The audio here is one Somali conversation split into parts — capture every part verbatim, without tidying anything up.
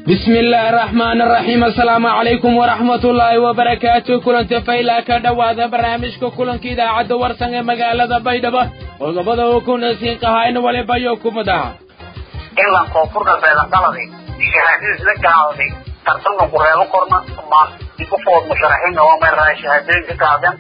بسم الله الرحمن الرحيم السلام عليكم ورحمة الله وبركاته كلن تفايلا كدواذا برامجكو كلن كيدا عدو ورسنة مقالة بيدبا وضبضا وكونا سينقهاين ولبايوكم دا إلا كوفرنا بيدان دلدي شهادين لك عاودي ترسلنا قريبا قرنا ثم يكفوض مشارحين ومن رأي شهادين كتابين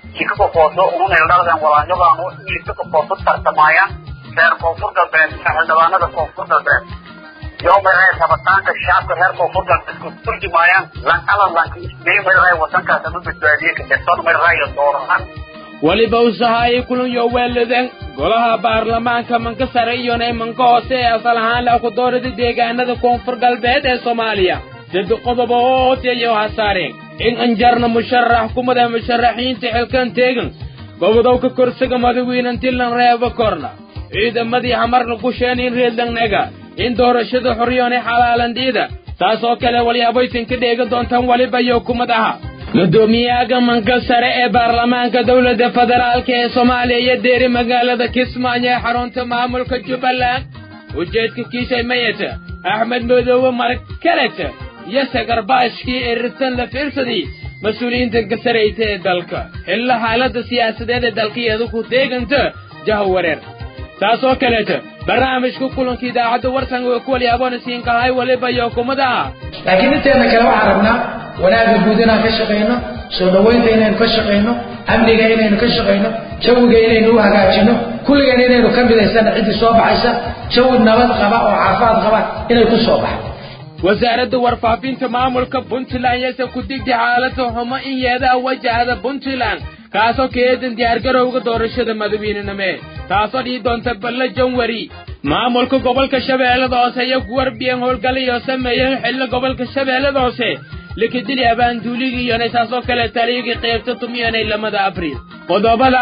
يكفوض ومن الدلدين ولانجبانو يكفوض ترسمايا خير كوفرنا بيدان حلدوانا دا كوفرنا بيدان يوم رأي سبطان كشاب كهر كوفرنا كل جماعة لان ألا لان كيسمي من رأي وطن كاسمو بالدوادية كجسون من رأي الدوران waliba usahaayay kulan iyo weeladeen golaha baarlamaanka manka sare iyo manka hoose asal ahaan la ku doorada deegaanada koonfur galbeed ee Soomaaliya dad qodob oo iyo hasaareen in anjarna musharax kumada musharaxiinta xilkan teegan gobodow ka korsiga madaxweynaha lan reebo korna ciidamadii hamarna ku sheenin reedanaga in doorashada xoriyane xalaalandiida taas oo kale waliyaabooyin ka dheega doontaan waliba iyo kumadaha gudoomiyaha manka sare ee baarlamaanka dawladda federaalka ee Soomaaliya iyo deeri magaalada Kismaayo ee xarunta maamulka Jubbaland ujeedka kiisay mayata Axmed Madoobe markaleta iyo sagarbaashki irtan la fiirsaday mas'uuliyiinta ka sareeyta ee dalka ilaa xaaladda siyaasadeed ee dalkiyada ku deeganta jahwareer taas oo kaleeta barnaamijku kulankii daacadda warsan oo ku waliyaabon siin kahay waliba iyo kumada laakiin inteena kale waxaan rabnaa wanaagga guud inaan ka shaqeyno soo dhaweynta inaynu ka shaqeyno amniga inaynu ka shaqeyno jawiga inaynu u hagaajino kulligeen inaynu ka midaysana cidii soo baxaysa jawi nabad qaba oo caafimaad qaba inay ku soo baxdo wasaaradda warfaafinta maamulka Puntland yasa ku digtay xaaladda xumo in yeeda wajahada Puntland kaasoo keedan diyaar garowga doorashada madaxweynenimo taasoo dhii doonta balla Janwari maamulka gobolka Shabeellada Hoose iyo guwarbiyeen howlgalayo sameeyay xilli gobolka Shabeellada Hoose لكدلي أبان دولي ينساسو كلا تاريخي قيبتو تمياني لمدى أبريل قدوبة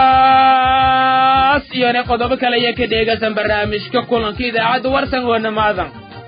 سيوني قدوبة كلا يكديغا سنبرامش ككولن كيدا عاد ورسن ونماذا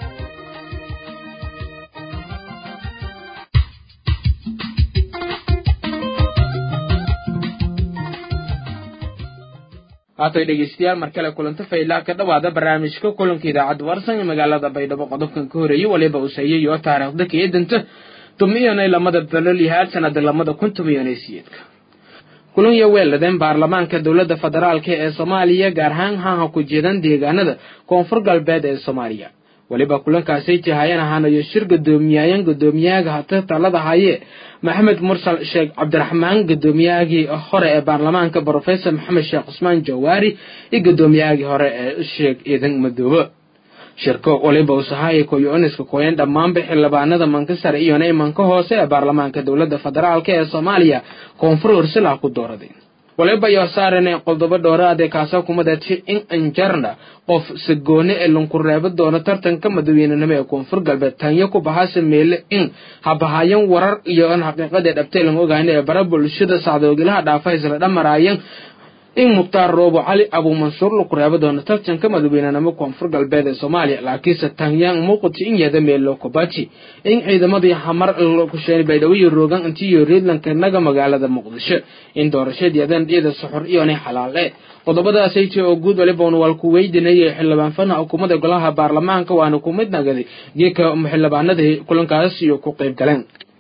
aatoy dhegeystayaal markale kulanta faylaa ka dhawaada barnaamijka kulankeeda cad warsan magaalada Baydhabo qodobkan ka horeeyay waliba uu saayay iyo taariikhda keedanta tumiyanay lamada balaliyaad sanad lamada kuntumiyanaysiidka kulan iyo weeladeen baarlamaanka dawladda federaalka ee Soomaaliya gaar ahaan ha ku jeedan deegaanada koonfur galbeed ee Soomaaliya waliba kulankaasi jahayana hanayo shir gudoomiyahan gudoomiyaha hata talada haye Maxamed Mursal Sheikh Abdurrahman gudoomiyaha hore ee baarlamaanka Professor Maxamed Sheikh Usman Jawaari iyo gudoomiyaha hore ee Sheikh Eedan Madoobe shirko waliba usahaayay kooyoniska kooyan dhammaan xildhibaanada manka sare iyo manka hoose ee baarlamaanka dawladda federaalka ee Soomaaliya koonfur ursila ku dooraday waliba iyo saarane qodobo dooraad ee kaasa kumadati in anjarna qof sagoone ee lunku reebo doona tartanka madaxweynenimo ee koonfur galbeed tanya ku bahasa meel in habahayan warar iyo an xaqiiqada dhabtay lan ogaanay ee bara bulshada saacadoogilaha dhaafay isla dhamarayeen in Mukhtaar Roobo Cali Abu Mansuur lu quraabo doona tartanka madaxweynenimo koonfur galbeed ee Soomaaliya laakiin tanyaan muuqato in yada meel loo kubati in ciidamadii xamar ku sheenay Baydhabo iyo Roogan intii iyo Reedlanka naga magaalada Muqdisho in doorashadeedan iyada suxur iyo inay xalaal ah qodobadaas ay oo guud waliba wal ku weydiinayay xildhibaan fanaha xukuumadda golaha baarlamaanka waana ku mid nagaday geeka xildhibaanada kulankaas iyo ku qayb galeen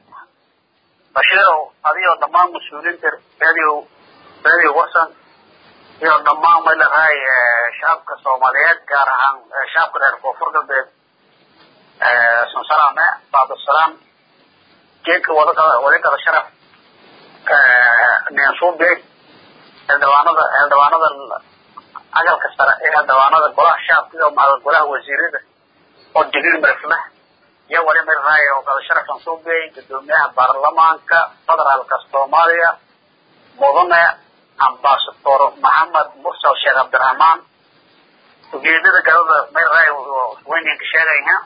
bashiro adiyo dhammaan mas'uuliyiinta radio radio warsan iyo dhammaan meelahay shacabka Soomaaliyeed gaar ahaan shacabka reer koonfur galbeed ee salaame baad salaam jeedka wada wada sharaf ee neesuube xildhibaanada xildhibaanada agalka sare ee xildhibaanada golaha shacabka iyo golaha wasiirada oo digir marfna iyo wali meelahay oo kala sharaf neesuube gudoomiyaha baarlamaanka federaalka Soomaaliya mudane Ambassador Maxamed Mursal Sheikh Abdurrahman ujeedada galada meeray waynin ka sheegayna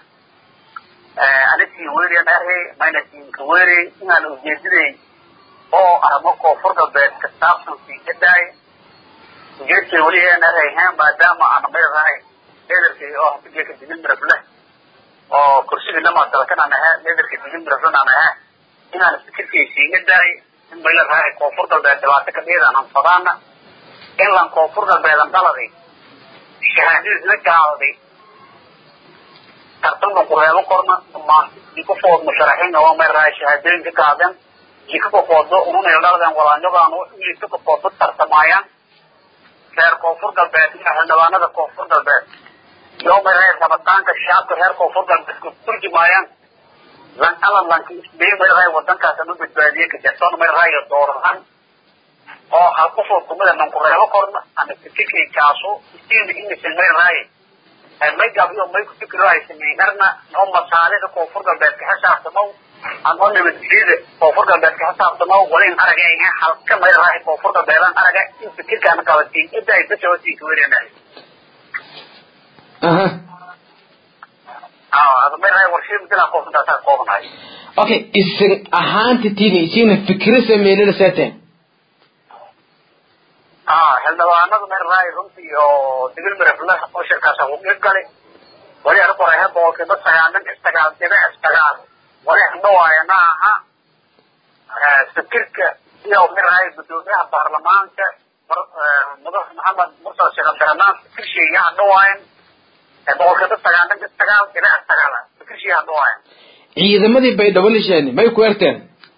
ee antii weeriyay ahay maynatiin ka weeri inaan ujeedaday oo armo koonfur galbeed ka saabsan fiidaday ujeedkii wali aan ahay maadaama aan meeray leaderkii oo hadii digin marfle oo kursiga lama dalkan aan ahay leaderkii digin marfle aan ahay inaan fikirkiisa iiday in bay leedahay koonfur galbeed dhibaato ka dheeraan aan fadana in lan koonfur galbeed daladay shahaadada la gaaday tartanka qureebo korna ma diko food musharaxiin oo ma raay shahaadooyin ka qaadan diko food oo una yeelan walaanyogaan oo diko food tartamayaan heer koonfur galbeed iyo xildhibaanada koonfur galbeed iyo ma raay rabitaanka shacabka heer koonfur galbeed ku turjumayaan lan ala lan isbee ma raay wadankaas anu badbaadiyay ka jirtaan ma raay dooran oo hal qof oo kumada man qureebo korna ama fikirkii kaaso istiin in ma raay ما يجابيو ما يكتكروا يسمينرنا هم صالح كوفر قلبك حساب تمو أنا اللي بتجيد كوفر قلبك حساب تمو ولين أرجعين حلقة ما يراعي كوفر قلبك أرجع إن فكر كان كواتين إبدا يبتشوا تيجورينا أها آه هذا ما يراعي ورشين مثل كوفر ده كوفر هاي أوكي إسن أهان تتيني إسين فكر سمينر ساتين آه هل أنا ما يراعي رمتي أو تقول مرفلة أو شركة سوق يقالي ولا أنا قرأها بقول كده بس عندك استقال كده استقال ولا نوع يناها فكرك يوم مرة بدونها برلمان ك مدرس محمد مرسل الشيخ عبد الرحمن كل شيء يعني نوعين بقول كده بس عندك استقال كده استقال كل شيء يعني نوعين إذا ما دي بيد ولا شيء ما يكويرتين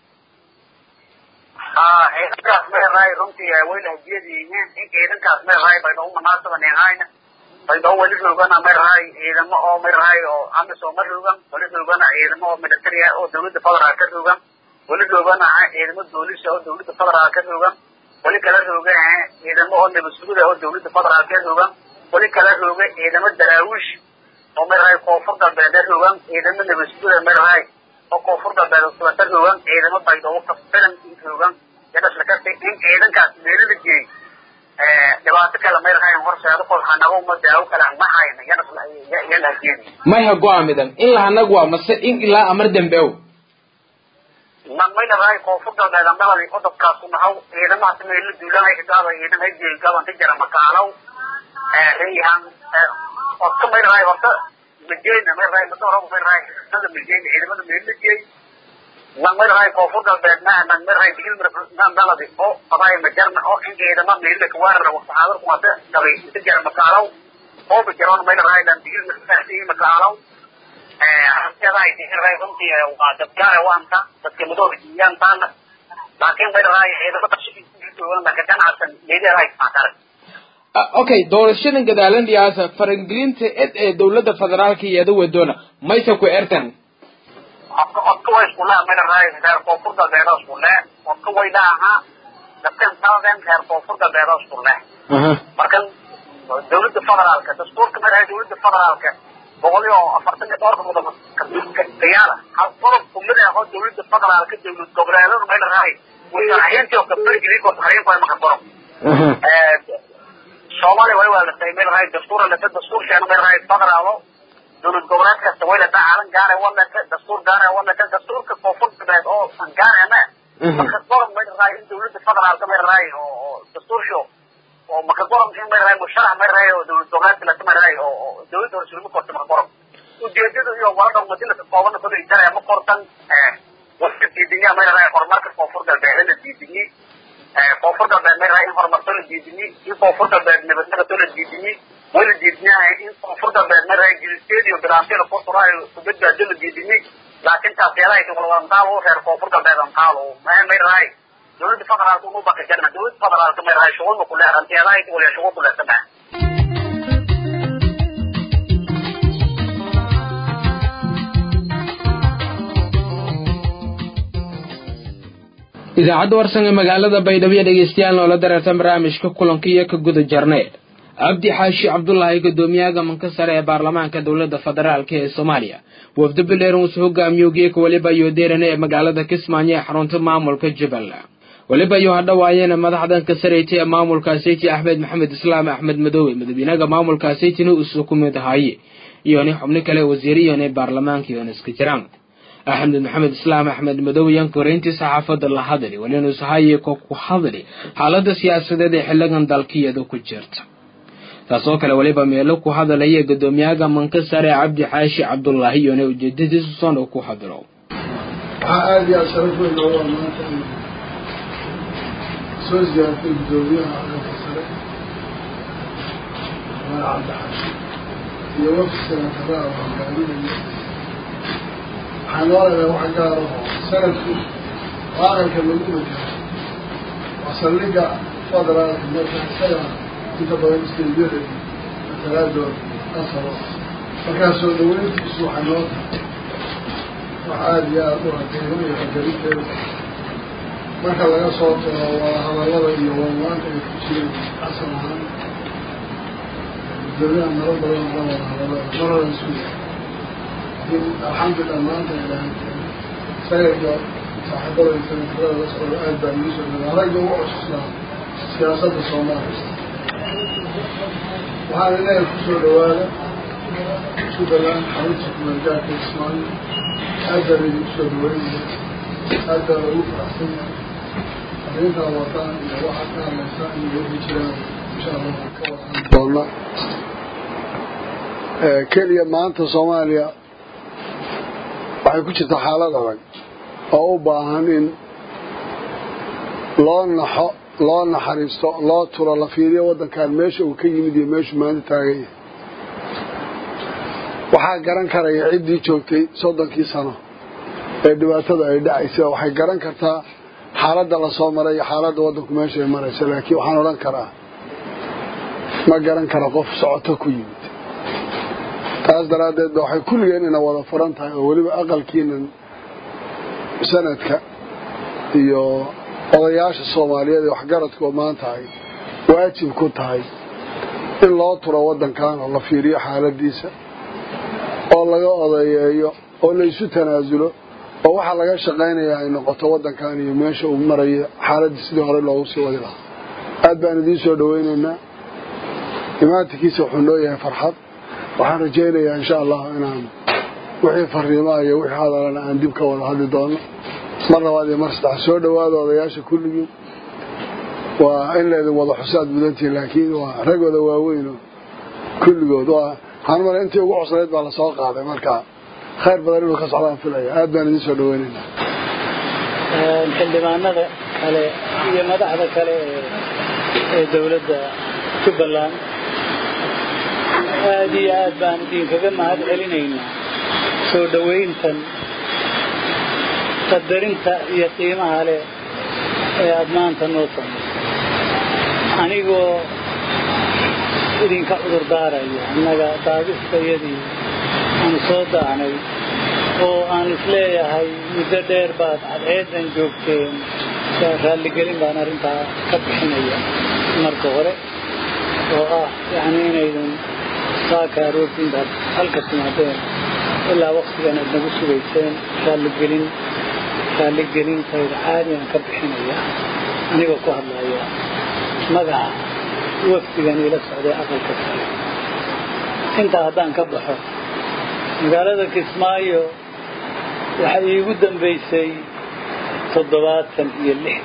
آه هي كاس مرة رمتي وين هجيدي هنا هيك كاس مرة بينهم مناسبة نهاية فإذا ولد لوجانا مرهاي إذا ما أو مرهاي أو عم سو مرلوجان ولد لوجانا إذا ما مدرسية أو دولة فضل راكد لوجان ولد لوجانا إذا ما دولة أو دولة فضل راكد لوجان ولد كلا لوجان إذا ما هو نبصور أو دولة فضل راكد لوجان ولد كلا لوجان إذا ما دراوش أو مرهاي كوفر دبادر لوجان إذا ما نبصور مرهاي أو كوفر دبادر لوجان إذا ما بيد وقت فلان لوجان يدرس لكتي إن إذا كان ميل الجي dhibaato kale ma yahay horseedo qol hanago ma daaw kala ma hayna yana yana jeedi ma yahay go'aamidan in la hanago waa mase in ilaa amar dambeew ma ma yahay koonfurta dheeramada oo dadkaas u nahaw ciidamada sameeyay la duulanay ka qaada ciidan ay jeey gaban ka jira makaalaw ee riyahan oo kuma yahay horta midjeena ma yahay ma rabo ma yahay sida midjeena ciidamada meel la jeey لما يرى كوفر بيتنا لما يرى دين من بلدي أو قضايا مجرم أو إن إذا ما بيقول لك وارد وحاضر قوته تبي تجرب مكانه أو بجرون ما يرى لما دين من فهمه مكانه هم كذا يصير رأيهم في وقت بجار وانتا بس كمدور يان تانا لكن ما يرى إذا ما تشوفي يقولون ما كان عشان يجي رأي مكانه أوكي دولشين قدالن دياسة فرنجلين تأد دولة الفدرال كي يدو الدولة ما يسوي إرتن أكوي سكولا من الرئيس غير كوفر غير سكولا أكوي ده ها لكن ثانين غير كوفر غير سكولا. لكن دولة الفدرال كدستور كمان دولة الفدرال ك بقولي أو أفرتني دور كمدة كيالا هالطرق كلنا هو دولة الفدرال كدولة كبرى من الرئيس وشاهين تيو كبر جديد وتحرين قوي مكبرهم. الصومالي ولا ولا من الرئيس دستور اللي في الدستور كانوا من الرئيس الفدرال دول الدولات كسويلة تعالى جاري ولا دستور جاري ولا دستور كفوفر كبير أو جاري ما مكتوب من الرأي دولة الفضل على كم الرأي أو دستور شو أو مكتوب من الرأي مشرع من الرأي أو دول الدولات اللي كم الرأي أو دولة الرسول مكتوب مكتوب وجديد يوم ورد مدينة القوانين كل إدارة مقرطن وفي الدنيا من الرأي فرمارك كفوفر كبير الدنيا كفوفر كبير من الرأي فرمارك الدنيا كفوفر كبير نبتة الدنيا ولا جدنا إن فرضا بمرة جلسية ودراسة لفرصة رأي تبدأ جل جدني لكن تأثيرها يتقول وانتالو غير فرضا بانتالو ما هي مرة هاي دول بفضل على كل باقي جنة دول بفضل على كل مرة هاي شغل وكلها أنتيرها يتقول يا شغل كلها تمام إذا عاد ورسنا مقالة بيدوية دقيستيان لولا درسة برامج ككلنكية كجود الجرنيل عبدي حاشي عبد الله قدومياغا من كسر برلمان كدولة فدرال كي الصومالية وفد بليرون سوغا ميوغيك ولبا يوديرنا مقالة كسمانية حرونت مامول كجبل ولبا يهدى وايانا مدحدا كسريتي مامول كاسيتي أحمد محمد إسلام أحمد مدوي مدبيناغا مامول كاسيتي نو أسوكم مدهاي يوني حمنك لي وزيري يوني برلمان كي يونس كتران أحمد محمد إسلام أحمد مدوي ينكورينتي صحافة الله حضري ولينو سهاي كوكو حضري حالة سياسة دي حلقان دالكية دو كجرت taasoo kale waliba meelo ku hadalaya gudoomiyaha Mankasare Cabdi Xaashi Cabdullaahi iyo ujeedadiisu soo ku hadlo aad iyo sharaf weyn oo maanta soo ziyaartay gudoomiyaha Mankasare waa Cabdi Xaashi يوفي الأخبار والقانون حنوالي لو حقاره سنة فيه وآخر كملومة وصل لك فضل هذا المرة السنة انت بغيت تنبيري ثلاثة أصلا فكان سودوين في سوح النوت وعاد يا أبوها كيهون يخجلين ما كان لها صوت وهذا الله يوم وانت يكتشين أصلا عنه الدنيا أن رب الله الله الله مرة نسوية الحمد لله ما أنت إلى أنت سيجب صاحب الله يتنفر ويسأل الآن بأميسه من هذا هو أساسنا سياسة الصومالية وهذا لا يخصر الوالد شوف الآن حريصك من جاك الإسماعيل هذا اللي يخصر الوالد هذا رؤوف أحسن أريد الوطن إلى واحد كان الإنسان يوفي جلال إن شاء الله والله كلية ما أنت صوماليا waxay ku jirtaa xaalad adag oo u baahan in loo naxo loo naxariisto loo turo la fiiriyo wadankan meesha uu ka yimid iyo meesha maanta taagay waxa garan karaya cidii joogtay soddonkii sano ee dhibaatada ay dhacaysay waxay garan kartaa xaaladda la soo maray iyo xaaladda wadanku meesha ay marayso laakiin waxaan oran karaa ma garan kara qof socoto ku yimid taas daraadeed waxay kulligeen ina wada furan tahay oo waliba aqalkiinan sanadka iyo odayaasha Soomaaliyeed ee waxgaradku maanta ay waajib ku tahay in loo turo wadankan oo la fiiriyo xaaladiisa oo laga odayeeyo oo la isu tanaasulo oo waxa laga shaqeynayaa ay noqoto wadankan iyo meesha uu marayo xaaladiisa sidii hore loogu sii wadi lahaa aad baan idin soo dhaweynaynaa imaantikiisa wuxuu noo yahay farxad waxaan rajaynayaa insha Allah inaan wixii fariimaha iyo wixii hadalana aan dib ka wada hadli doono mar labaad iyo mar saddex soo dhawaado odayaasha kulligii waa in leedo wada xusaad mudantii laakiin waa ragooda waaweyn kulligood waa han mar intii ugu cusleed baa la soo qaaday marka khayr badan inuu ka socdaan filaya aad baan idin soo dhaweynaynaa ee xildhibaanada kale iyo madaxda kale ee dawladda Jubbaland aad iyo aad baan idinkaga mahad celinaynaa soo dhaweyntan qadarinta iyo qiimaha leh ee aad maanta noo sameeyay anigoo idinka cudur daaraya annaga daagistayadii aan soo daahnay oo aan isleeyahay muddo dheer baad cadceedan joogteen raalligelin baan arrintaa ka bixinaya marka hore oo ah yani inaydan saaka roobinta halka timaadeen ilaa waqtigan aad nagu sugayseen raalligelin raalligelin tayda caadi aan ka bixinaya anigoo ku hadlaya magaca waqtigan ila socday aqalka sare inta haddaan ka baxo magaalada Kismaayo waxay iigu dambeysay toddobaatan iyo lix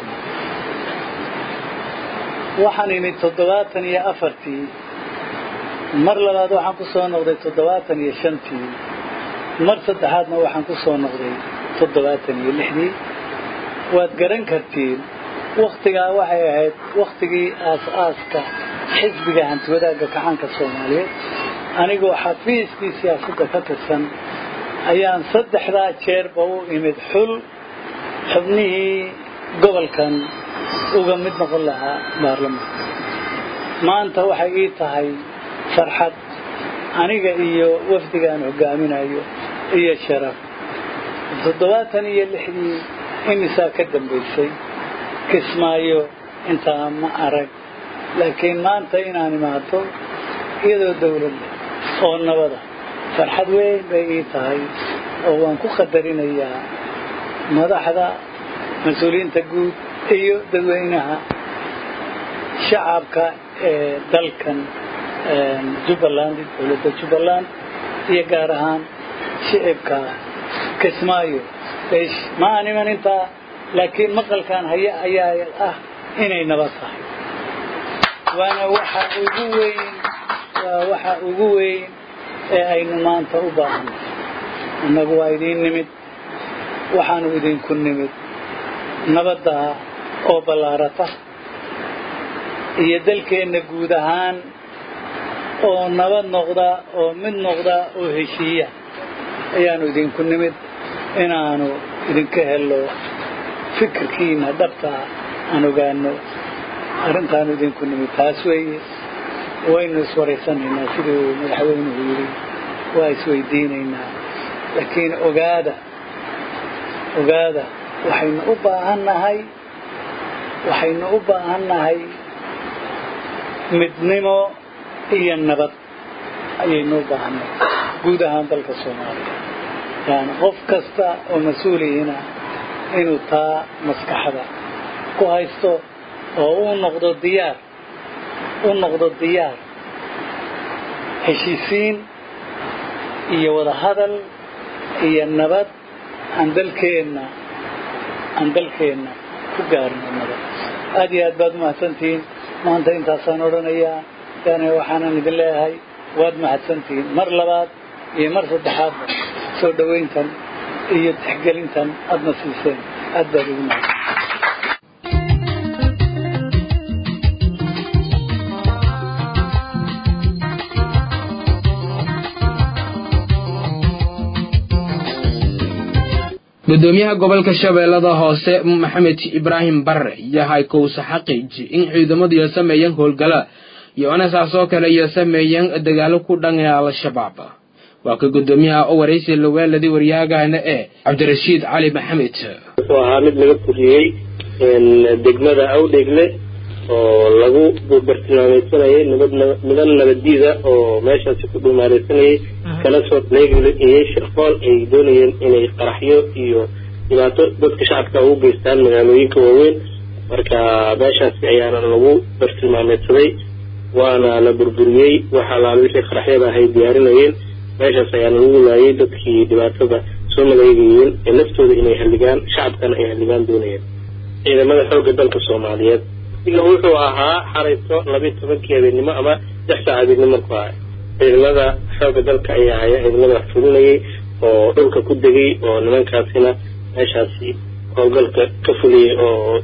waxaan imid toddobaatan iyo afartii mar labaad waxaan ku soo noqday toddobaatan iyo shantii mar saddexaadna waxaan ku soo noqday toddobaatan iyo lixdii waad garan kartiin waqtigaa waxay ahayd waqtigii aas-aaska xisbiga hantiwadaaga kacaanka Soomaaliyeed anigoo xafiiskii siyaasadda ka tirsan ayaan saddexdaa jeerba u imid xul xubnihii gobolkan uga mid noqon lahaa baarlamaanka maanta waxay ii tahay farxad aniga iyo wafdigaan hogaaminayo iyo sharaf toddobaatan iyo lixdii imisaa ka dambaysay Kismaayo intaa ma arag laakiin maanta inaan imaado iyadoo dawlad oo nabada farxad weyn bay ii tahay oo waan ku qadarinayaa madaxda mas'uuliyiinta guud iyo dadweynaha shacabka ee dalkan Jubbaland dawladda Jubbaland iyo gaar ahaan shacabka Kismaayo eesh ma animan inta laakiin maqalkan haya ayaa ah inay nabad tahay waana waxa ugu weyn waa waxa ugu weyn ee aynu maanta u baahannahay annagu waa idin nimid waxaanu idinku nimid nabadda oo ballaarata iyo dalkeena guud ahaan oo nabad noqda oo mid noqda oo heshiiya ayaanu idinku nimid inaanu idinka helo fikirkiina dhabta aan ogaano arrintaanu idinku nimid taas weeye waynu iswaraysanaynaa siduu madaxweynuhu yidhi waa isweydiinaynaa laakiin ogaada ogaada waxaynu u baahannahay waxaynu u baahannahay midnimo iyo nabad ayaynu u baahannahay guud ahaan dalka Soomaaliya yani qof kasta oo mas'uuliyina inuu taa maskaxda ku haysto oo uu noqdo diyaar uu noqdo diyaar heshiisiin iyo wada hadal iyo nabad aan dalkeena aan dalkeena ku gaarno nabad aad iyo aad baad mahadsantihiin maanta intaasaan odhanayaa yani waxaanan idin leeyahay waad mahadsantihiin mar labaad iyo mar saddexaad soo dhaweyntan iyo tixgelintan aadna siiseen aad baad ugu mahadsan gudoomiyaha gobolka Shabeellada Hoose Maxamed Ibrahim Barre yahay kowsa xaqiiji in ciidamadu ay sameeyeen howlgala iyo anaasoo kale ay sameeyeen dagaalo ku dhan ah al-shabaab waa ka gudoomiyaha oo wareysi la weeladi waryaagana ee Cabdirashiid Cali Maxamed waa mid laga furiyay in degmada Awdeegle oo lagu bartilmaameedsanayay niman nabadiida oo meeshaas ku dhuumaareysanaayay kala soo leeyahay shirqool ay doonayeen inay qaraxyo iyo dhibaato dadka shacabka ugu geystaan magaalooyinka waaweyn marka meeshaas ayaana lagu bartilmaameedsaday waana la burburiyay waxa la wixii qaraxyada ay diyaarinayeen meeshaas ayaana lagu laayay dadkii dhibaatada soo maleeyeen ee naftooda inay haligaan shacabkana ay haligaan doonayeen ciidamada xoogga dalka Soomaaliyeed إنه وحوا أها حريصو لبي تفكيرينما أما يحسى عبيدنما كواي ciidamada xooga dalka ay ahaayeen ciidamada fulinayay oo dhulka ku degay oo nimankaasina meeshaasi howlgalka ka fuliyay oo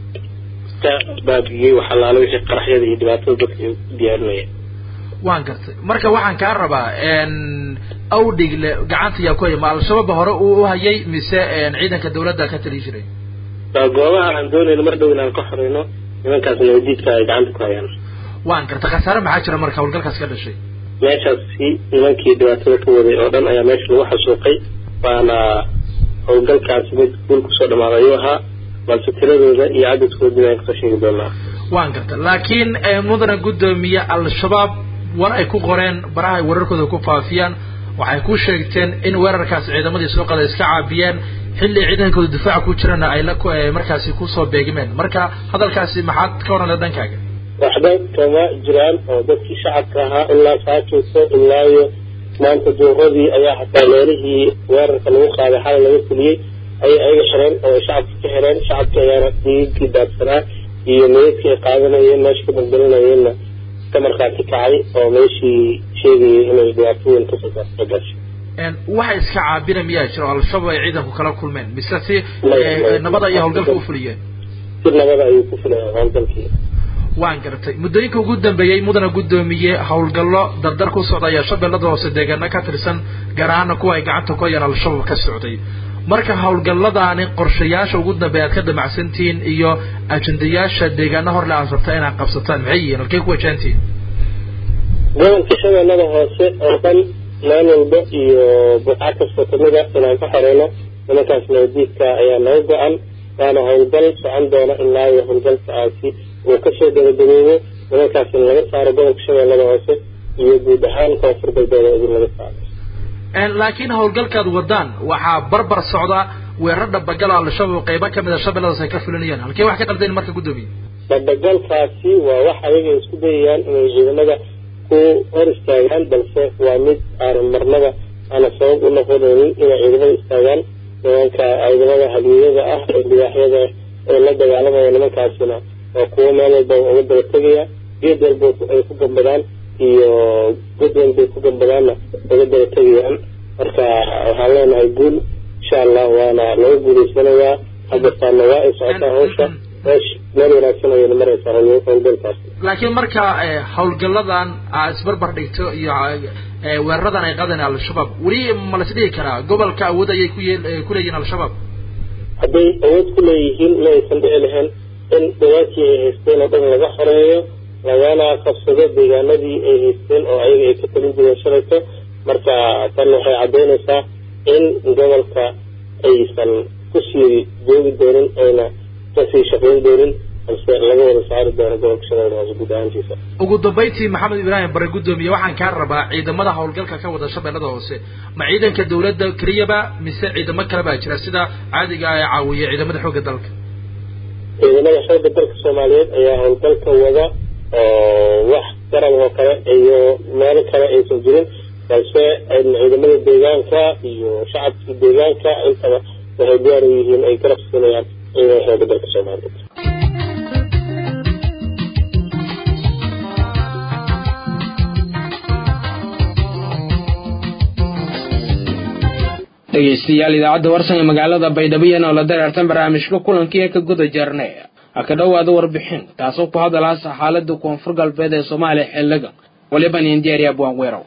ka baabiyay waxa la wixii qaraxyada iyo dhibaatada dadka diyaarinayeen waan gartay marka waxaan ka rabaa in Awdeegle gacanta yaa ku yima al-shabaab hore uu hayay mise ciidanka dawladda ka tali jiray goobaha aan doonayno mar dhow inaan ka xoreyno nimankaas nabadiidka ay gacanta ku hayaan waan gartay khasaare maxaa jira marka howlgalkaas ka dhashay meeshaasi nimankii dhibaatada ka waday oo dhan ayaa meesha lagu xasuuqay waana howlgalkaasi mid guul kusoo dhamaaday ayuu ahaa balse tiradooda iyo cadadkooda ayaan kasoo sheegi doonaa waan gartay laakiin mudana gudoomiye al-shabaab war ay ku qoreen baraha wararkooda ku faafiyaan waxay ku sheegteen in weerarkaas ciidamadii soo qaday iska caabiyeen xilli ciidankooda difaac ku jirana ay la markaasi ku soo beegmeen marka hadalkaasi maxaad ka waran dhankaaga waxba kama jiraan oo dadkii shacabka ahaa ilaa saakayso ilaa iyo maanta duuradii ayaa xataa meelihii weerarka lagu qaaday xalay laga fuliyey ayay ayaga xireen oo shacabka ka xireen shacabka ayaana dhiigii daadsanaa iyo meydkii ay qaadanayeen meesha ka daldalinayeenna ka markhaati kacay oo meeshii sheegayay inay dhibaatooyin kasoo gashay waxa iska caabina miyaa jiro al-shabaab ay ciidanku kala kulmeen mise si nabada iyo howlgalka u fuliyeen si nabada ayuu ku fuliyeen howlgalkii waan gartay muddooyinka ugu dambeeyay mudana gudoomiye howlgallo dardar ku socday Shabeellada Hoose deegaana ka tirsan gaar ahaan kuwa ay gacanta ku hayaan al-shabaab ka socday marka howlgalladaani qorshayaasha ugu dambeeyay ka damacsantiin iyo ajandayaasha deegaana hor la ansabtay inay qabsataan maxay yihiin halkee ku wajahantiin gobolka Shabeellada Hoose oo dhan meel walba iyo buuxa kasta kamida inaan ka xoreyno nimankaas nabadiidka ayaa naga go-an waana howlgal socon doona ilaa iyo howlgalkaasi uu kasoo dabadabeeyo nimankaas in laga saaro gobolka Shabeellada Hoose iyo guud ahaan koonfur galbeed in laga saaro laakiin howlgalkaad wadaan waxaa barbar socda weerar dhabagal al-shabaab qaybo kamid ah Shabeellada Hoose ka fulinayaan halkee wax ka qaldeen marka gudoomiye dhabagalkaasi waa wax ayaga isku dayayaan inay ciidamada ku hor istaagaan balse waa mid aan marnaba ana sabab u noqonayn inay ciidamada istaagaan nimanka ciidamada haliyada ah ee dhibaaxyada ee la dagaalamaya nimankaasina waa kuwo meel walba uga daba tegaya geed walba ay ku gambadaan iyo god walba ku gambadaanna uga daba tegayaan marka waxaan leenahay guul insha allah waana laga guuleysanayaa hadda taana waa ay socotaa hawsha meesha meel wanaagsan ayayna maraysaa howlgalkaas laakiin marka howlgalladan aad isbarbar dhigto iyo weeraradan ay qaadeen al-shabaab weli ma la isdhihi karaa gobolka awood ayay ku ku leeyihiin al-shabaab hadday awood ku leeyihiin ma aysan dhici lahayn in dhawaadkii ay haysteen oo dhan laga xoreeyo lagana qabsado deegaanadii ay haysteen oo ayaga ay ka talin jireen shalayto marka tan waxay caddaynaysaa in gobolka aysan kusii joogi doonin ayna kasii shaqayn doonin balse laga wada saari doono gobolka shabeelle hoose guud ahaantiisa ugu dambayntii maxamed ibraahim bare guddoomiye waxaan kaa rabaa ciidamada howlgalka ka wada shabeellada hoose ma ciidanka dawladda keliyaba mise ciidamo kale baa jira sida caadiga ee caawiya ciidamada xoogga dalka ciidamada xoogga dalka soomaaliyeed ayaa howlgalka wada oo wax garab oo kale iyo meelo kale aysan jirin balse ciidamada deegaanka iyo shacabka deegaanka intaba waxay diyaar u yihiin ay garab siinayaan ciidamada xoogga dalka soomaaliyeed dhegeystayaal idaacadda warsan ee magaalada baydhabo oo la dareertan barnaamijka kulankii ee ka guda jarnay ha ka dhowaada warbixin taasoo ku hadalaasa xaaladda koonfur galbeed ee soomaaliya xilligan waliba nin diyaariya buwan weerow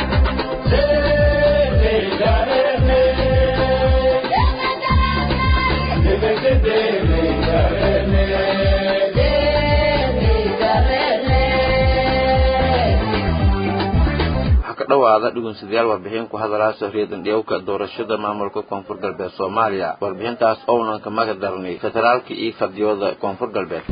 dhawaada dhugunsidayaal warbixin ku hadalaasa reedan dhiyowka doorashada maamulka koonfur galbeed Soomaaliya warbixintaas oo aan ka magadarnay federaalka iyo fadhiyada koonfur galbeed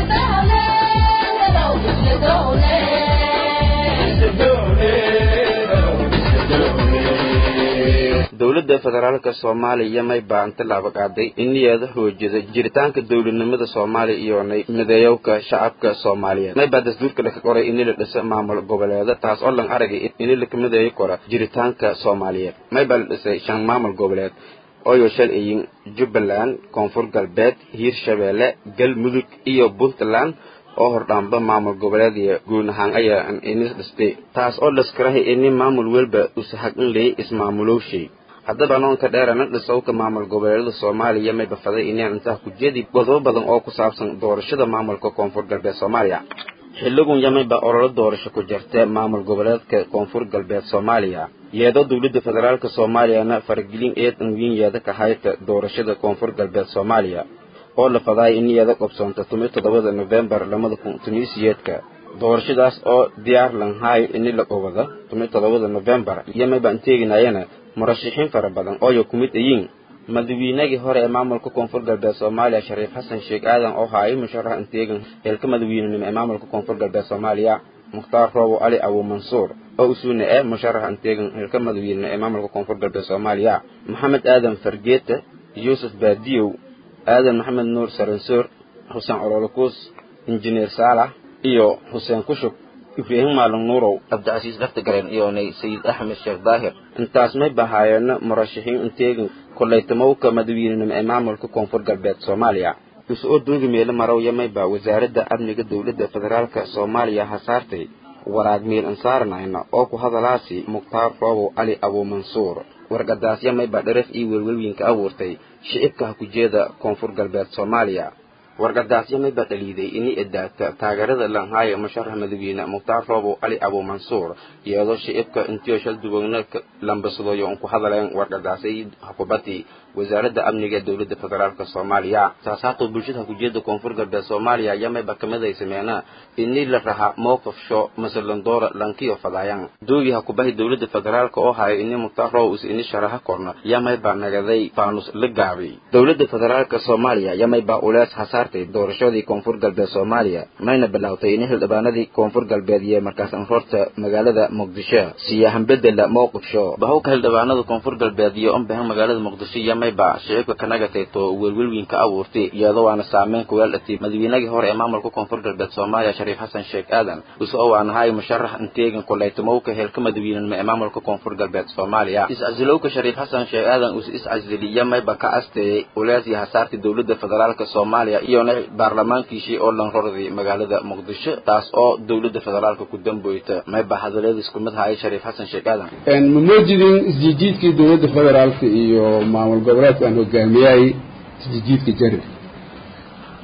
dawladda federaalka Soomaaliya may baanta laba qaaday in iyada xoojida jiritaanka dawladnimada Soomaaliya iyo mideeyowka shacabka Soomaaliyeed may baad dastuurka la qoray in la dhiso maamul goboleed taas oo lan aragay in la mideeyo kora jiritaanka Soomaaliyeed may baad dhisay shan maamul goboleed oo yeeshay in Jubbaland koonfur galbeed Hiirshabeelle Galmudug iyo Puntland oo hordhaanba maamul goboleedyo guud ahaan ayaa in dhistay taas oo la iskarahay in maamul walba uu saxan leeyahay ismaamulowshay haddaba noonka dheerana dhisowka maamul goboleedyada Soomaaliya may bafaday inay inta ku jeedi qodobo badan oo ku saabsan doorashada maamulka koonfur galbeed Soomaaliya xilligan yamay ba olole doorasho ku jirta maamul goboleedka koonfur galbeed Soomaaliya iyadoo dawladda federaalka Soomaaliyana fargelin eed weyn ka haysta doorashada koonfur galbeed Soomaaliya oo la faday in iyada qabsoonto toddobada November labada kun iyo sideedka doorashadaas oo diyaar lan hay in la qabado toddobada November yamay baan teeginayna murashaxiin fara badan oo ku mid yihiin madaxweynihii hore ee maamulka koonfur galbeed Soomaaliya Shariif Xasan Sheekh Aadan oo haay musharax inteegan heelka madaxweynenimo ee maamulka koonfur galbeed Soomaaliya Mukhtaar Roobo Ali Abu Mansuur oo suuna ee musharax inteegan heelka madaxweynenimo ee maamulka koonfur galbeed Soomaaliya Maxamed Aadan Fargeeta Yusuf Baadiyow Aadan Maxamed Nuur Saransoor Xuseen Ololakuus Injineer Saalax iyo Xuseen Kushub Ibrahim Maalin Nuurow Abdicasiis Daftagareen iyo Sayid Axmed Sheekh Daahir intaas may bahaayeen murashaxiin inteegan kollaytamowka madaxweynenimo ee maamulka koonfur galbeed Soomaaliya isoo doogi meel marow yamay ba wasaaradda amniga dawladda federaalka Soomaaliya hasaartay waraad meel ansaarnayna oo ku hadalaasi Mukhtaar Roobo Ali Abu Mansuur warqadaas yamay ba dharaf iyo welwelwiinka abuurtay shicibka ku jeeda koonfur galbeed Soomaaliya warqadaas yamay ba dhaliiday in idaata taageerada lanhaayo musharax madaxweyne Mukhtaar Roobo Ali Abu Mansuur iyadoo shicibka intii shal duwagna lambasado iyo ku hadaleen warqadaasay xukuumadii wasaaradda amniga dawladda federaalka Soomaaliya saasato bulshada ku jeeda koonfur galbeed Soomaaliya yamay ba kamid ay sameeyna in la raha mowqif sho masalan doora lankiyo fadayaan doogi ha ku bahi dawladda federaalka oo hayo in Mukhtaar Roobo in sharaxa korna yamay ba nagaday faanus la gaabay dawladda federaalka Soomaaliya yamay ba ulaas hasaartay doorashadii koonfur galbeed Soomaaliya mayna bilowtay in xildhibaanadii koonfur galbeed iyo markaas anfurta magaalada Muqdisho siyahan bedela mowqif sho bahow ka xildhibaanada koonfur galbeed iyo ambahan magaalada Muqdisho yamay ba shicibka kanagatay to welwelwiinka abuurtay iyadoo waana saameyn ku yeelatay madaxweynihii hore ee maamulka koonfur galbeed Soomaaliya Shariif Xasan Sheekh Aadan usoo aan hay musharax inteegan kollaytamowka heelka madaxweynenimo ee maamulka koonfur galbeed Soomaaliya is-azilowka Shariif Xasan Sheekh Aadan uu is-aziliyay yamay ba ka astay ulaasi hasaartay dawladda federaalka Soomaaliya iyo baarlamaankiisii oo lan rorday magaalada Muqdisho taas oo dawladda federaalka ku damboyta may ba hadalada isku mid hay Shariif Xasan Sheekh Aadan en mumajidin isjiidkii dawladda federaalka iyo maamul goboleedka aan hogaamiyay isjiidka jarir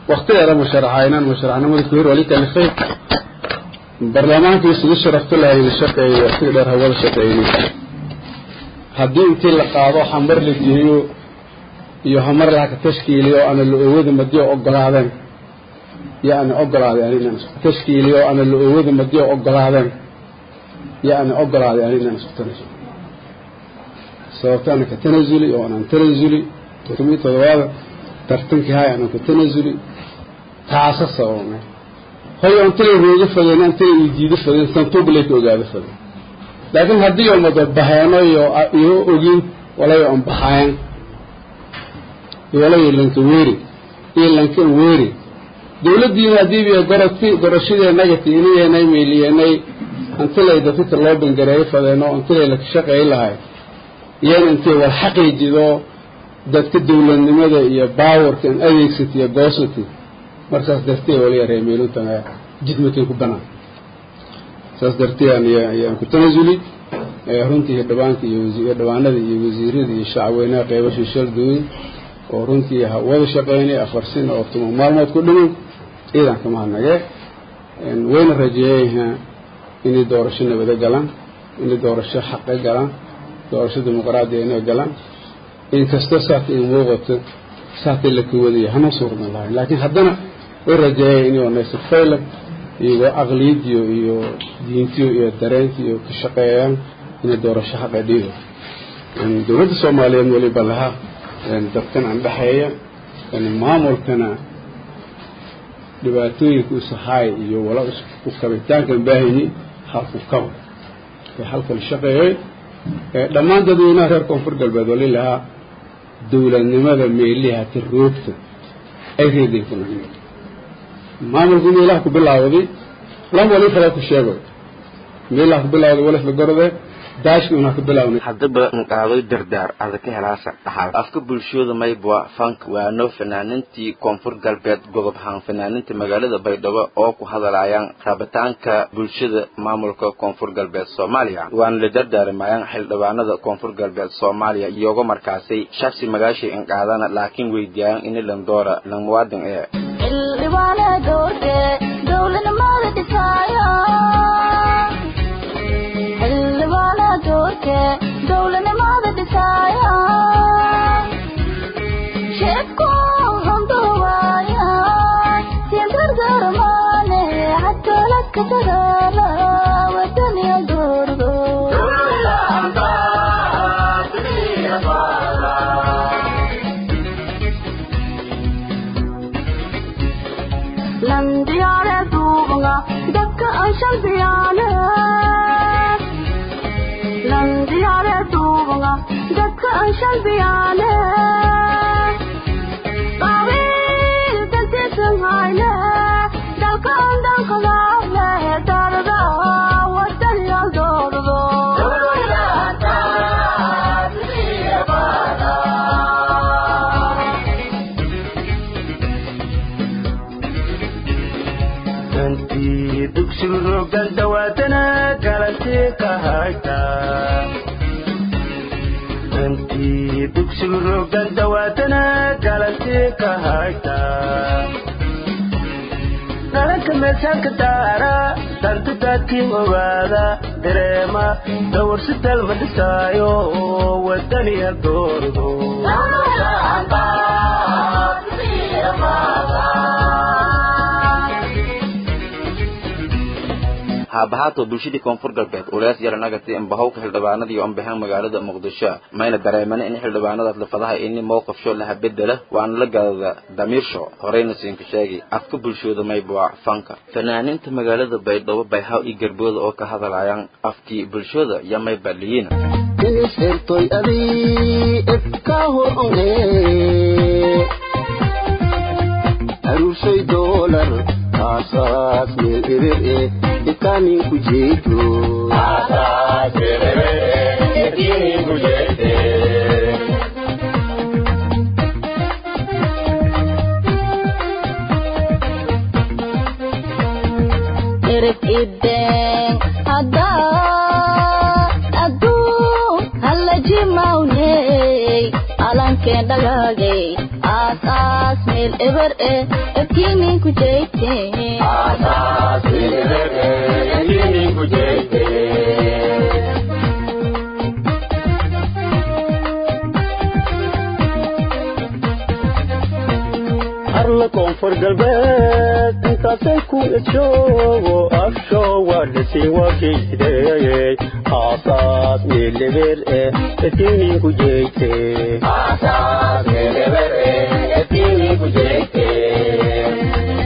وقتها أنا مشرعين أنا مشرعنا مذكور ولي كالخير برلمان في سوق شرفت له إلى الشقة يقدر هو الشقة إليه هدين تل قاضي حمر لجيو يحمر لك تشكيلي وأنا اللي أود مديه أقل هذا يعني أقل هذا يعني تشكيلي وأنا اللي أود مديه أقل هذا يعني أقل هذا يعني ناس تنزل سواء كان كتنزلي أو أنا تنزلي تكمل توابع ترتنك هاي أنا كتنزلي تعاسس أونا هاي أنت اللي روجي فلان أنت اللي يجيد فلان سنتوب لك وجاد فلان لكن هذي يوم ده بحيانا يو يو أجين ولا يوم بحيان ولا يلنك ويري يلنك ويري دولة دي هذي بيجرتي جرشيد نجتي إني أنا ميلي أنا أنت اللي إذا فيت الله بنجري فلان أنت اللي لك شقة إلا هاي يعني أنت والحقيقي ذو dadka dawladnimada iyo baawarkan adeegsatay iyo goosatay markaas dartay waliya reemeeluntan jidmatay ku banaan saas dartay aan ku tanazuli runtii dhabaanka iyo wasiirada dhawaanada iyo wasiirada iyo shacweynaha qaybasho shaldooy oo runtii wada shaqeynay afar sano oo tuma maalmood ku dhiman ciidan kama hanaga in wayna rajeeyay in doorasho nabad galaan in doorasho xaq galaan doorasho dimuqraadi ah galaan إن كستسات إن وقت سات اللي كودي هنا صور من الله لكن حدنا الرجاء إنه الناس فعلا يو أغليد يو يو دينتيو يو درنتي يو كشقيان إن الدور الشحق ديو إن دولة الصومالية مولي بالها إن دكتن عن بحية إن ما ملكنا دباتوي كوسحاي يو ولا وكبتان كان باهني حرف كم في حلقة الشقيان لما ندوينا غير كونفور قلبه ولي لها دولة لماذا ميليها تروكت أي في ذلك المهم ما نقول الله بالله وذي لم ولي فلاك الشيء ميلها بالله ولا في الجرده داش هناك بالله حد بنقاضي دردار هذا كهراسة حال أفكر بالشيء ما يبغى فانك وأنه فنانتي كونفور قلبه جوب هان فنانتي مجال بيدوا أو هذا العيان رابطان كبالشيء معمول كونفور قلبه الصوماليا وأن لدردار ما ينحل دوانا ذا كونفور قلبه الصوماليا يوجو مركزي شخصي مجاشي إن قعدنا لكن ويديان إن لندورة لموادن إيه الروانا دورة دولة ما لتسايا الروانا دورة دولة ما لتسايا شكو هم دوايا سيندر درمانة حتى لك تدالا والدنيا دور دور دولة أنت دنيا بالا لنديارة دوبنا دكا أشل بيانا لنديارة دوبنا دكا أشل بيانا طويل تنتسن هاينا دكا أندن خلافنا داردا والدنيا دور دور دولة أنت دنيا بالا أنتي دكسر قل دواتنا قالتي كهايتا أنتي دكسر قل دواتنا قالتي كهايتا نالك مساك دارا دانت تاكين وغادا دريما دور ستال مدسايو ودنيا دور دور دولة أنتا تبير ماذا هابهاتو بلشدي كونفور قلبت ولاس يرناغتي ان بهوك xildhibaanadii oo baxan magaalada Muqdisho mayna dareeman in xildhibaanadaas la fadahay in mowqif soo la habedela waan la gaada damiirsho horeyna siin ka sheegay afka bulshada may buu fanka fanaaninta magaalada Baydhabo bayhaw i garbooda oo ka hadlayaan afkii bulshada yamay baliina in isirtoy adi ifka hoone arusay dollar asas mil ire itani kujeto asas ire itani kujete Eres ideng ada adu halaji maune calankeen dhagaagay aasaas meel eber eh ekiinin ku jeeyteen aasaas meel eber eh ekiinin ku jeeyteen arla koonfur galbeed intaasay ku joogo afsho wadhisi wakiideeyay aasaas meeleber eh ekiinin ku jeeyteen aasaas meeleber eh ekiinin ku jeeyteen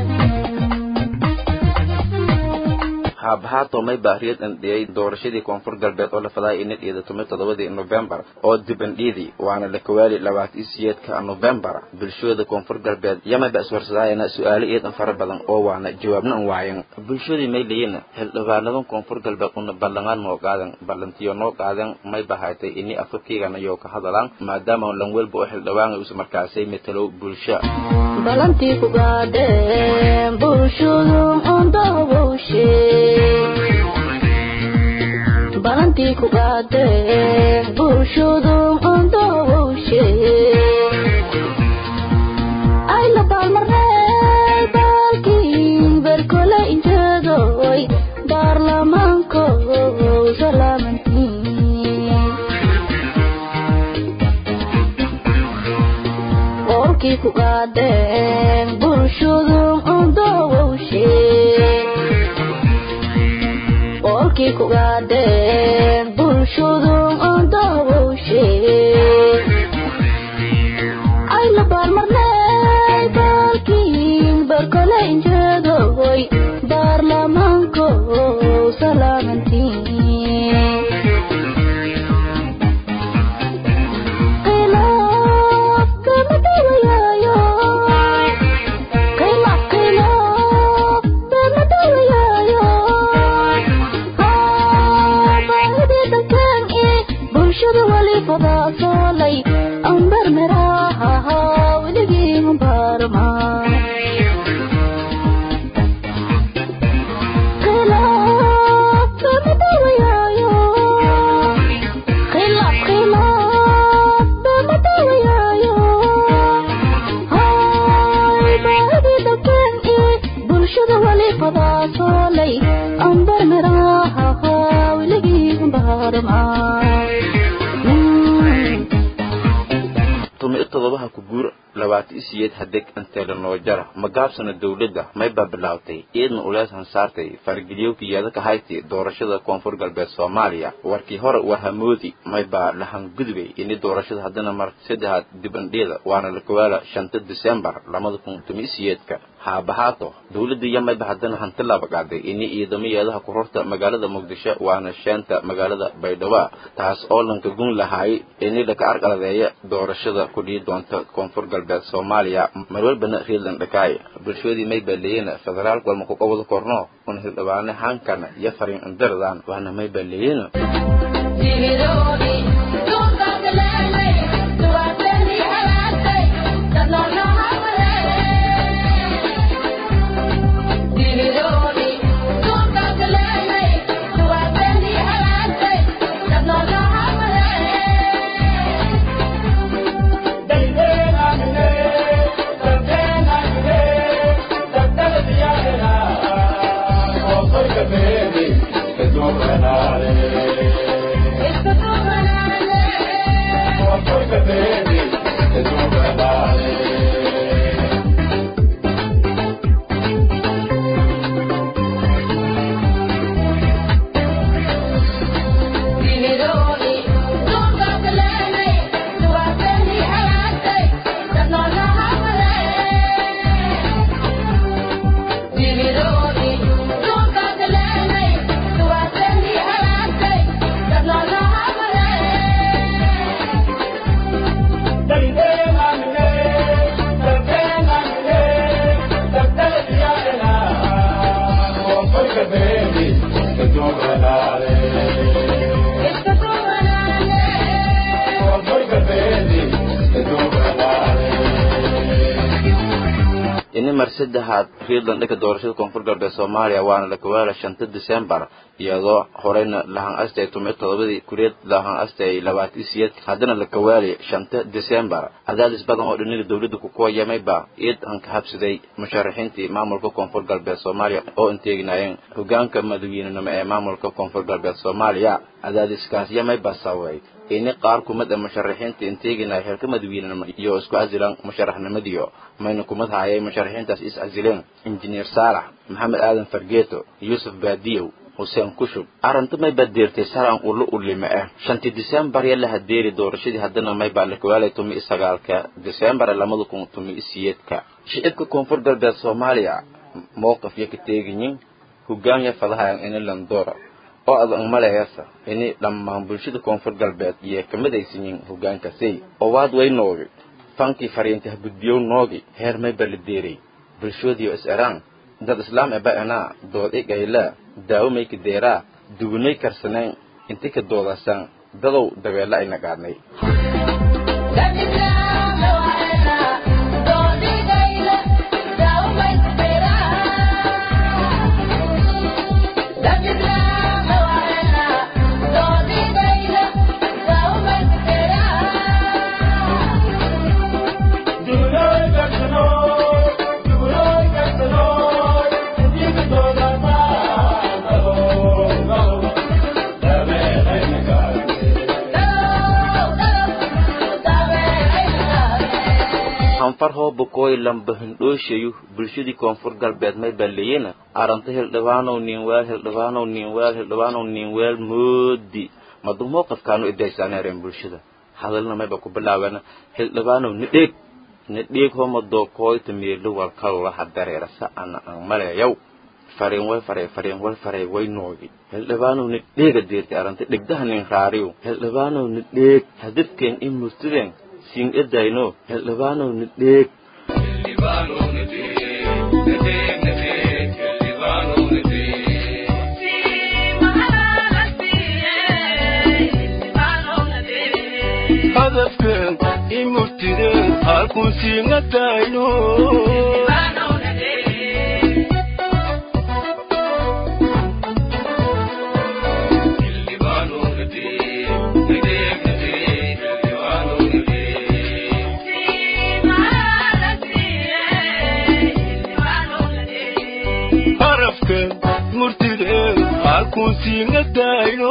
habhaato may baariyad andiyay doorashadii koonfur galbeed oo la faday in iyada toddobadii November oo dib andiyay waana la kawaali labaatan iyo sideedka November bulshada koonfur galbeed yama baa iswarsadayna su'aalo eedan fara badan oo waana jawaabna aan waayan bulshadii may leeyina xildhibaanada koonfur galbeed una ballanqaan noo qaadan ballantiyo noo qaadan may bahaatay in afkiigana iyo ka hadalaan maadaama lan walba oo xildhibaan uu markaasay metelo bulsha balantii ku gaadeen bulshadu on dawowshay balantii ku gaadeen bulshadu on dawowshay ay la balmarnay balkiin berkole inteedoy baarlamaanko salaamantiin olkii ku gaadeen bulshadu on dawowshay olkii ku gaadeen bulshadu on dawowshay ay la balmarnay balkiin berkole inteedoy baarlamaanko salaamantiin فضاصلي أنبر مراها ولقيهم بارما خلاف بمدويايو خلاف خلاف بمدويايو هاي بهدي دكان إيه برشد ولي فضاصلي أنبر مراها ولقيهم بارما todobaha ku guur labaatan iyo sideed hadeg inta noo jara magaabsana dawladda may baabilaawtay eedna ulaasan saartay fargiliyowkiyada ka hayti doorashada koonfur galbeed Soomaaliya warkii hore wahamoodi may baa lahan gudbay in doorashada hadana mar saddexaad dibandheeda waana la kawaala shanta December laba kun iyo sideed ha bahaato dawladda yamay bahadana hanta laba qaaday in ciidamada ku horta magaalada Muqdisho waana shanta magaalada Baydhabo taas oo lanka gun lahaay in la ka arqaladeeyo doorashada ku dhii doonta koonfur galbeed Soomaaliya marwalbana reedan dhakaay bulshadii may baleeyna federaal walma ku qabado korno un hildhibaane hankana ya farin indardan waana may baleeyna It's the ini mar saddexaad riidlan dhaka doorashada koonfur galbeed Soomaaliya waana la kawaala shanta December iyadoo horeyna lahan astay tumay todobadii kureed lahan astay labaatan iyo sideed hadana la kawaali shanta December adaadis badan oo dhinaca dawladda ku kooyamay ba iyad aan ka habsaday musharaxiintii maamulka koonfur galbeed Soomaaliya oo inteegnayeen hogaanka madaxweynenimo ee maamulka koonfur galbeed Soomaaliya adaadiskaas yamay basaway ini qaar kumad ah musharaxiinta inteegnay heerka madaxweynenimo iyo isku azilan musharaxnimadiyo mayna kumad hayay musharaxiintaas is azileen engineer Saalax Maxamed Aadan Fargeeto Yusuf Baadiyow Hussein Kushub aranta may badeertay saraan uu u lima ah shanta December yalla hadeeri doorashadii hadana may baa la kawaalay toban iyo sagaalka December laba kun toban iyo sideed ka shicibka koonfur galbeed Soomaaliya mowqif yaka teegin hogaamiye fadahayan in la dooro oo aad umaleeyasa in dhammaan bulshada koonfur galbeed iyo kamidaysan hogaankaasi oo waad way noogi fanki fariinta gudbiyo noogi heer may baladeeray bulshadii is araan dad islaam ee baana dood igayla daawo may ka deera dugunay karsanay intii ka doodasan dadow dabeela ay nagaadnay farho bokoy lambahin dhooshayu bulshadii koonfur galbeed may baleeyna aranta hel dhawaano nin weel hel dhawaano nin weel hel dhawaano nin weel moodi madumo qofkaanu idaysanayeen bulshada hadalna may ba ku bilaabana hel dhawaano nidheeg nidheeg homo do koy tameelo wal kala hadareera saana aan maleeyow fareen way fareen fareen wal farey way noogi hel dhawaano nidheega deertay aranta dhigdaha nin raariyo hel dhawaano nidheeg hadafkeen in mustadeen sing edayno hel dhawaano nidheeg libano nidheeg nidheeg nidheeg libano nidheeg si mahalasi libano nidheeg hadafkeen in mustadeen halkun sing edayno libano nidheeg libano nidheeg nidheeg murtideen halkun siinga dayno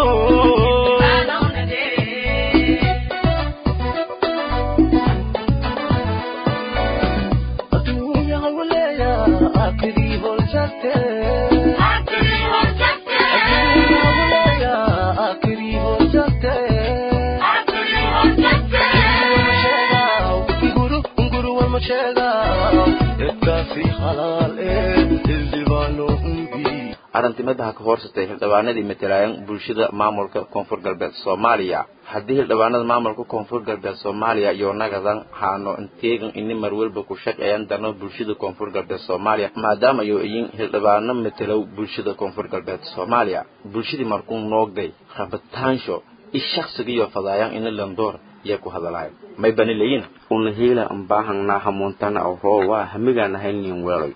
aduunya waleya akri bolsate akri bolsate aduunya waleya akri bolsate akri bolsate nguru nguru wal mashega ekasi halal ee dilbano arintimada ka horsatay hildhibaanadii matalaayeen bulshada maamulka koonfur galbeed Soomaaliya hadii hildhibaanada maamulka koonfur galbeed Soomaaliya iyo nagadan haano inteegan in marwalba ku shaqeeyaan dano bulshada koonfur galbeed Soomaaliya maadaama ay yihiin hildhibaano matalaw bulshada koonfur galbeed Soomaaliya bulshadii markuu noogday rabitaansho ishaqsiga iyo fadaayaan in la ndoor iyo ku hadalay may banileeyina un la heela aan baahanna hamuuntana oo waa hamigaan haynin weelay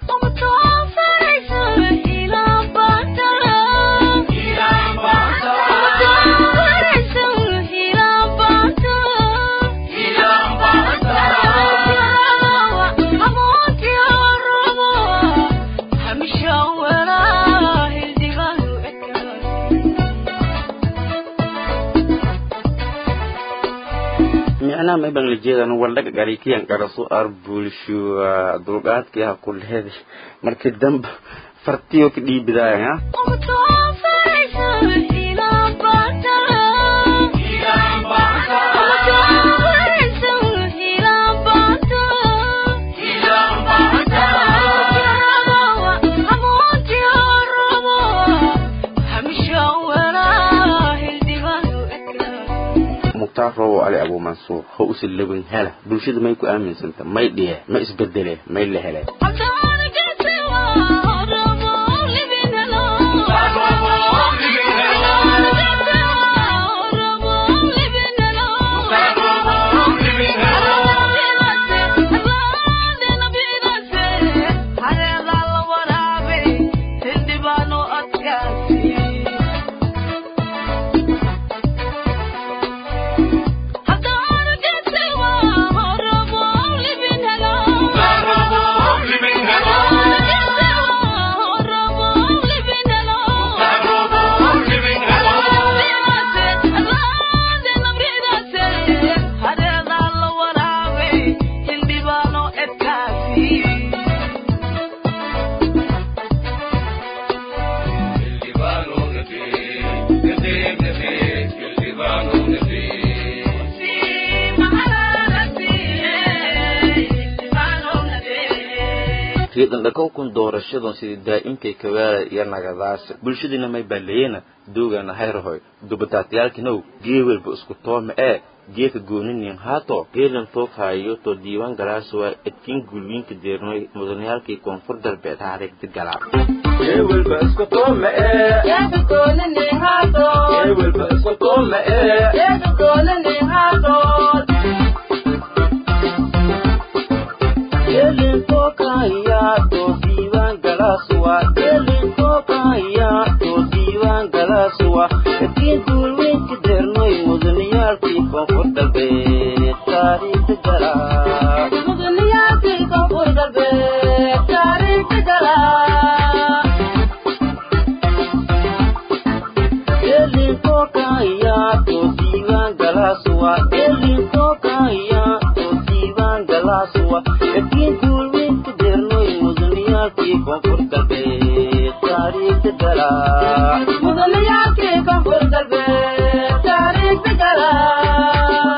أنا ما يبغى الجيل أنا ولا قاري كي أنكرسو أربولشو دروقات كيها كل هذا مركز دم فرتيو كدي بداية ها تعرفوا على أبو منصور هو أسل لبن هلا بلشد ما يكون آمن سنت ما يديه ما يسبدله ما يله هلا reedan dhaqo kun doorashada sidii daa'imkay kawaala iyo nagadaas bulshadina may baleeyna doogana hayrahoy dubataatiyalkinow geewelba isku tooma ee geeka gooninin haato geelan tookayo to diiwaan galaaswa edkin gulwiinka deernoy mudaniyalkii koonfur galbeed taariikhda galaa geewelba isku tooma ee geeka gooninin haato geewelba isku tooma ee geeka gooninin haato geelin tookaya to diiwaan galaaswa geelin tookaya to diiwaan galaaswa edkin gulwiinka deernoy mudaniyalkii koonfur galbeed taariikhda galaa mudaniyalkii koonfur galbeed taariikhda galaa geelin tookaya to diiwaan galaaswa geelin tookaya to diiwaan galaaswa edkin gulwiinka deernoy mudaniyalkii koonfur galbeed taariikhda galaa mudaniyalkii koonfur galbeed taariikhda galaa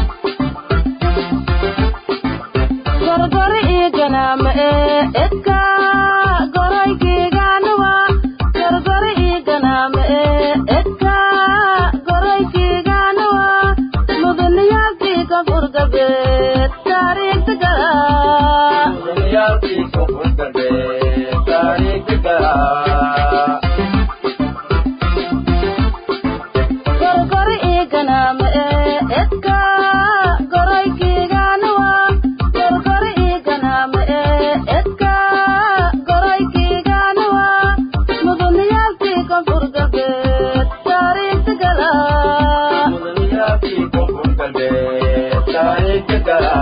gorgor ii ganaama ee edka goroykeygaanawa gorgor ii ganaama ee edka goroykeygaanawa mudaniyalkii koonfur galbeed taariikhda galaa mudaniyalkii koonfur galbeed taariikhda galaa gorgor ii ganaama ee edka goroykeygaanawa gorgor ii ganaama ee edka goroykeygaanawa mudaniyalkii koonfur galbeed taariikhda galaa mudaniyalkii koonfur galbeed taariikhda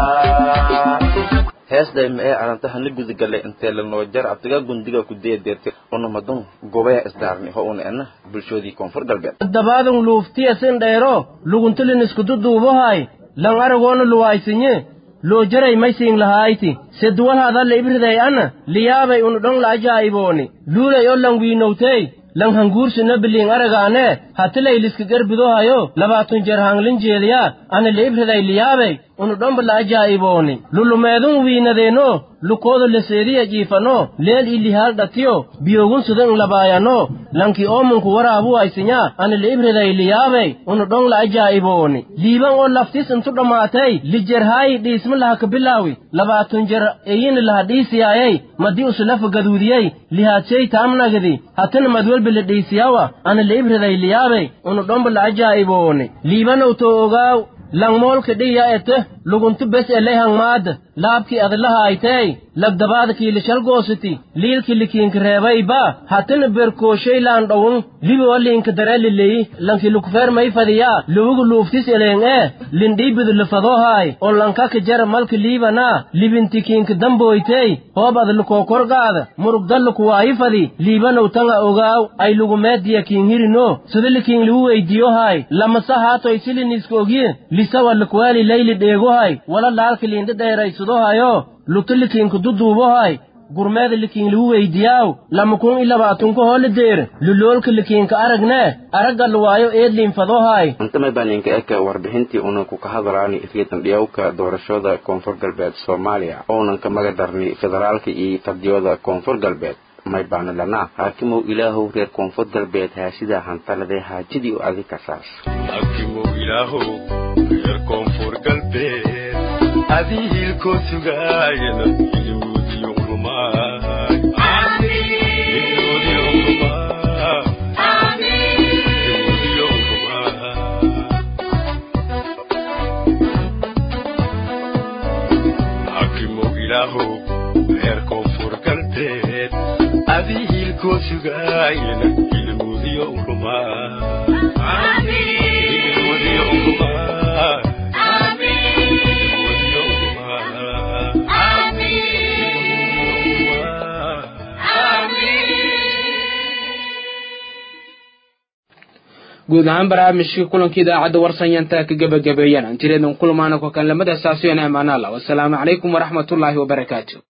galaa heesday ma ee arantaha la gudagalay intee la noo jar abtiga gundiga ku deedeertay oo madan gobaya isdaarni ho una ana bulshadii koonfur galbeed dabaadan luuftiya sin dheero luguntulin isku duduubahay lan aragoona luwaysinye loo jaray maysiin lahayti sedwal hada la ibriday ana liyaabay unu dhon la ajaayibooni luulay oo lan wiinowtay lan hanguursina biliin aragaane hatilay liska garbidohayo labaatun jeer hanglin jeediya ana la ibriday liyaabay unu dhomba la ajaayibooni lulumeedun wiinadeeno lukoodo leseediya jiifano leel ilihaal dhatiyo biyogun sudan labaayano lanki oomunku waraabu aysinya ana la ibriday liyaabay unu dhon la ajaayibooni liiban oo laftis intu dhammaatay lijerhaayi dhiisma laha kabilaawi labaatun jeer eyin laha dhiisiyaayay madii usulafa gaduudiyey lihaadshey taamnagadi hatina madwelba la dhiisiyawa ana la ibriday liyaabay unu dhomba la ajaayibooni liibanow to ogaaw langmoolka dhiya ete luguntu bes elay hangmaada laabkii adlaha aytay lagdabaadkii lishalgoositi liilki likiinka reebayba hatina berkooshay laan dhowun liboo liinka darelileyi lanki lukufeer may fadiyaa lubugu luuftis eleeng ee lindhiibidu lifadohaay oo lankaka jara malka liibana libintikiinka damboytey hoob adlukookorgaada murugdalluku waayi fadi liibanow tanga ogaaw ay lugumeediya kiinhirino sidalikiin ligu weydiyohaay lamasa haatoy siliniiska ogye lisawa lukwaali layli dheegohay wala laalka liinda dheeraysudohayo lutulikiinku duduubohay gurmeeda likiin ligu weydiyaaw lama kun iyo labaatanka hoole deer luloolka likiinka aragne aragga luwaayo eedliinfadohay intamay baaninka eka warbixintii unanku ka hadalaani ifgeetan dhiyawka doorashada koonfur galbeed soomaaliya oonan ka magadarni federaalka iyo fadiyooda koonfur galbeed may baana lanaa haakimow ilaahow reer koonfur galbeed haasidaa hantaladee haajidii u adi kasaas haakimow ilaahow reer koonfur galbeed adii hilkoo sugaayana iluudiyo urumaay iluudiyo urumaay iluudiyo urumaay haakimow ilaahow reer koonfur galbeed adii hilkoo sugaayana iluudiyo urumaay iluudiyo urumaay guud ahaan barnaamijkii kulankii idaacadda warsanyantaa ka gabagabeeyaan antireedan kulmaana ku kan lamada saasiyo amaanaala wassalaamu calaykum waraxmatullaahi wabarakaatu